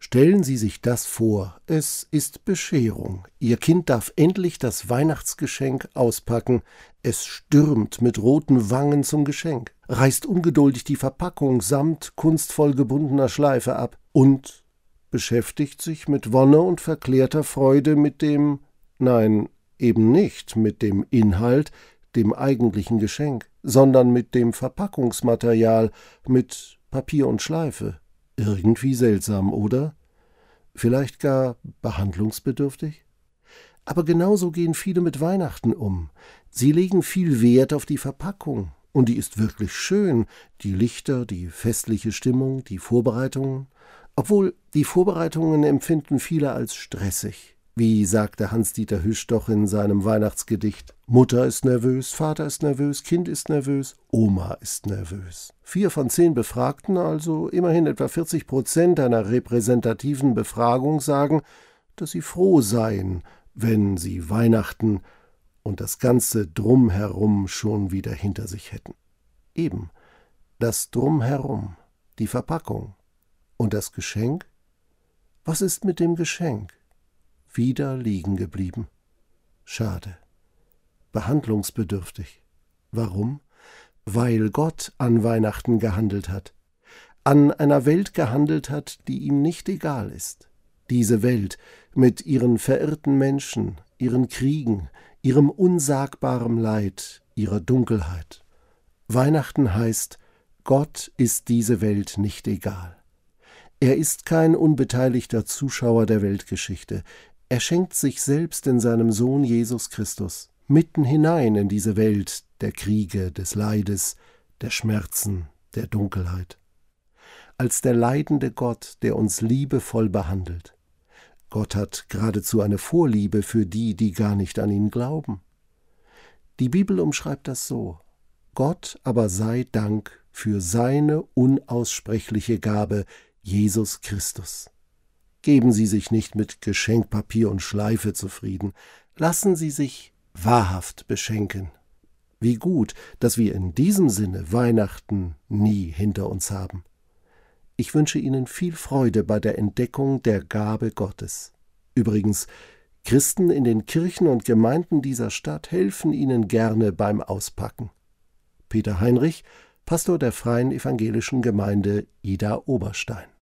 Stellen Sie sich das vor, es ist Bescherung. Ihr Kind darf endlich das Weihnachtsgeschenk auspacken. Es stürmt mit roten Wangen zum Geschenk, reißt ungeduldig die Verpackung samt kunstvoll gebundener Schleife ab und beschäftigt sich mit Wonne und verklärter Freude mit dem, nein, eben nicht mit dem Inhalt, dem eigentlichen Geschenk, sondern mit dem Verpackungsmaterial, mit Papier und Schleife. Irgendwie seltsam, oder? Vielleicht gar behandlungsbedürftig? Aber genauso gehen viele mit Weihnachten um. Sie legen viel Wert auf die Verpackung. Und die ist wirklich schön. Die Lichter, die festliche Stimmung, die Vorbereitungen. Obwohl die Vorbereitungen empfinden viele als stressig. Wie sagte Hans-Dieter Hüsch doch in seinem Weihnachtsgedicht: Mutter ist nervös, Vater ist nervös, Kind ist nervös, Oma ist nervös. 4 von 10 Befragten, also immerhin etwa 40% einer repräsentativen Befragung, sagen, dass sie froh seien, wenn sie Weihnachten und das ganze Drumherum schon wieder hinter sich hätten. Eben, das Drumherum, die Verpackung. Und das Geschenk? Was ist mit dem Geschenk? Wieder liegen geblieben. Schade. Behandlungsbedürftig. Warum? Weil Gott an Weihnachten gehandelt hat. An einer Welt gehandelt hat, die ihm nicht egal ist. Diese Welt mit ihren verirrten Menschen, ihren Kriegen, ihrem unsagbaren Leid, ihrer Dunkelheit. Weihnachten heißt, Gott ist diese Welt nicht egal. Er ist kein unbeteiligter Zuschauer der Weltgeschichte. Er schenkt sich selbst in seinem Sohn Jesus Christus mitten hinein in diese Welt der Kriege, des Leides, der Schmerzen, der Dunkelheit. Als der leidende Gott, der uns liebevoll behandelt. Gott hat geradezu eine Vorliebe für die, die gar nicht an ihn glauben. Die Bibel umschreibt das so: Gott aber sei Dank für seine unaussprechliche Gabe, Jesus Christus. Geben Sie sich nicht mit Geschenkpapier und Schleife zufrieden. Lassen Sie sich wahrhaft beschenken. Wie gut, dass wir in diesem Sinne Weihnachten nie hinter uns haben. Ich wünsche Ihnen viel Freude bei der Entdeckung der Gabe Gottes. Übrigens, Christen in den Kirchen und Gemeinden dieser Stadt helfen Ihnen gerne beim Auspacken. Peter Heinrich, Pastor der Freien Evangelischen Gemeinde Idar-Oberstein.